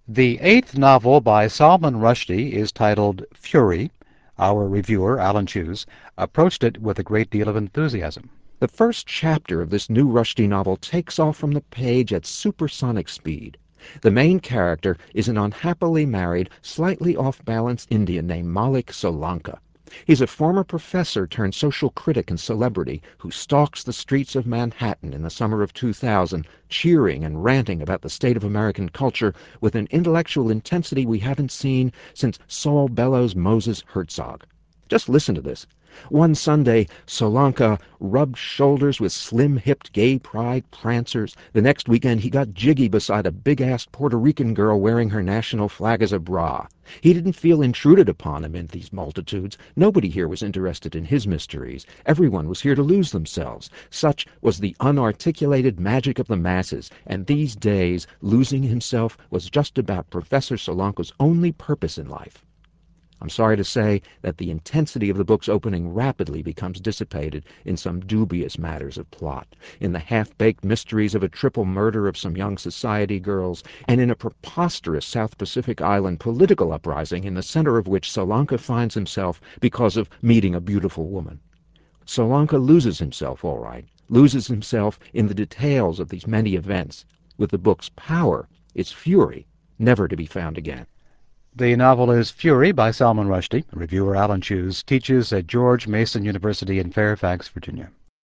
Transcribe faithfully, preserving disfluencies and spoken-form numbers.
The eighth novel by Salman Rushdie is titled Fury. Our reviewer, Alan Cheuse, approached it with a great deal of enthusiasm. The first chapter of this new Rushdie novel takes off from the page at supersonic speed. The main character is an unhappily married, slightly off-balance Indian named Malik Solanka. He's a former professor turned social critic and celebrity who stalks the streets of Manhattan in the summer of two thousand, cheering and ranting about the state of American culture with an intellectual intensity we haven't seen since Saul Bellows' Moses Herzog. Just listen to this. One Sunday, Solanka rubbed shoulders with slim-hipped gay pride prancers. The next weekend, he got jiggy beside a big-assed Puerto Rican girl wearing her national flag as a bra. He didn't feel intruded upon him in these multitudes. Nobody here was interested in his mysteries. Everyone was here to lose themselves. Such was the unarticulated magic of the masses, and these days, losing himself was just about Professor Solanka's only purpose in life. I'm sorry to say that the intensity of the book's opening rapidly becomes dissipated in some dubious matters of plot, in the half-baked mysteries of a triple murder of some young society girls, and in a preposterous South Pacific Island political uprising in the center of which Solanka finds himself because of meeting a beautiful woman. Solanka loses himself, all right, loses himself in the details of these many events, with the book's power, its fury, never to be found again. The novel is Fury by Salman Rushdie. Reviewer Alan Cheuse teaches at George Mason University in Fairfax, Virginia.